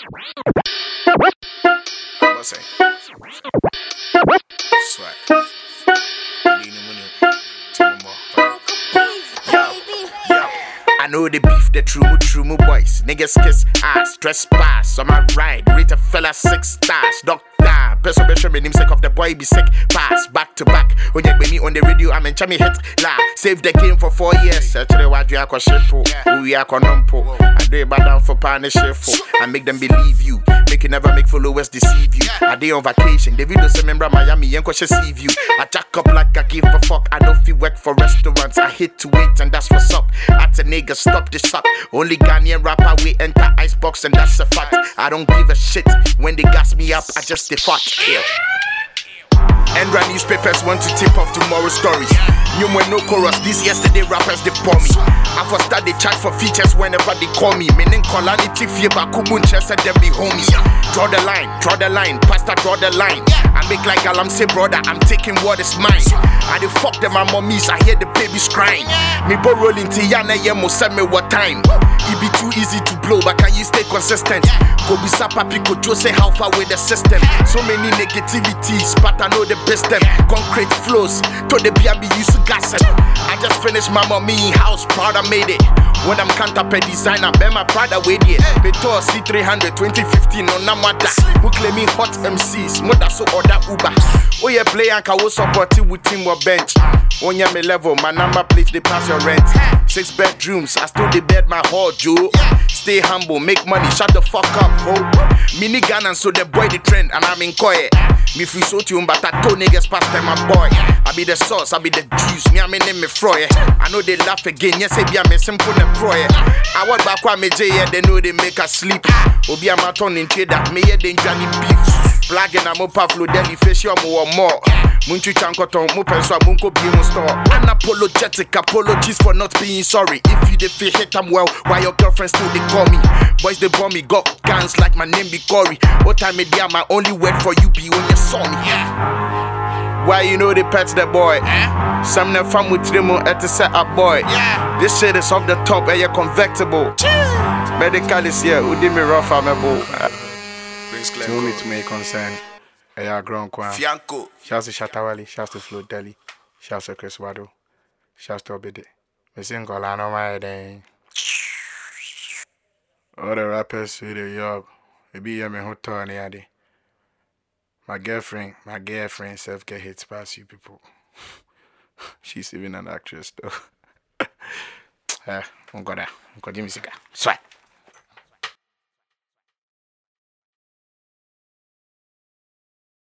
What's that? Swag. I know the beef, the true boys. Niggas kiss ass, trespass on my ride. Rate a fella 6 stars. Doctor, person me name sick of the boy be sick. Pass back to back. When you me on the radio, I'm in chami hit. La, save the game for 4 years. Actually, what you are called shitful. We are conumpo. I do it bad down for partnership. I make them believe you. Make you never make followers deceive you. I day on vacation. The video say remember Miami, yanko she see you. I jack up like I give a fuck. I don't feel work for restaurants. I hate to wait and that's what's up. At a nigga, stop this up. Only Ghanaian rapper we enter icebox and that's a fact. I don't give a shit when they gas me up. I just depart. Yeah. Endra newspapers want to tip off tomorrow's stories. New no chorus, these yesterday rappers they pour me. I for start they chat for features whenever they call me. Meaning Kolanity Fieba Kubun Chester them be homies. Draw the line, pastor draw the line. I make like Alam say brother, I'm taking what is mine. I dey fuck them my mummies, I hear the babies crying. Me bo rolling Tiana Yemo send me what time. It be too easy to blow, but can you stay consistent? Go be sapa pico Joe say how far with the system. So many negativities, but I know the best them. Concrete flows, to the BMB used to gas it. I just finished my mommy house, proud I made it. When I'm counter per designer, bet my Prada with it. Beto C300 2015 on Namada. Who claiming hot MCs, mother so order Uber. Oh yeah, play and I will support it with team or bench. On your me level, my number plate they pass your rent. 6 bedrooms, I still the bed my hall, Joe. Stay humble, make money, shut the fuck up, ho. Mini gun and so the boy the trend, and I'm in Koye. Me free so tune, but I told niggas past time my boy. I be the sauce, I be the juice, me I me name me Froy. I know they laugh again, yes, I be a me simple and proy. I walk back with me J, yeah, they know they make us sleep. Obi a maton in trade that me yeah, they Johnny beef. Blagging I'm up Pavlo Deli fish or more. Munchu Chankoton, Mupenso, Munko Bion store. Unapologetic apologies for not being sorry. If you defeat hit them well, why your girlfriend still they call me? Boys they bomb me, got guns like my name be Cory. What time it yeah, my only word for you be when you saw me. Why you know they pets the boy? Some them fam with Trimo at the set up boy. This shit is off the top and you're convectible. Medical is here, who did me rough amable. To me to make concern. Aya ground kwa. Fianco. Shouts to Shatawali, shouts to Flo Deli, shouts to Chris Wado, shouts to Obede. Me sing Golano my day. All the rappers with the job. Maybe you me who turn the My girlfriend self get hits past you people. She's even an actress though. I'm gonna Jimmy Sika. Swag.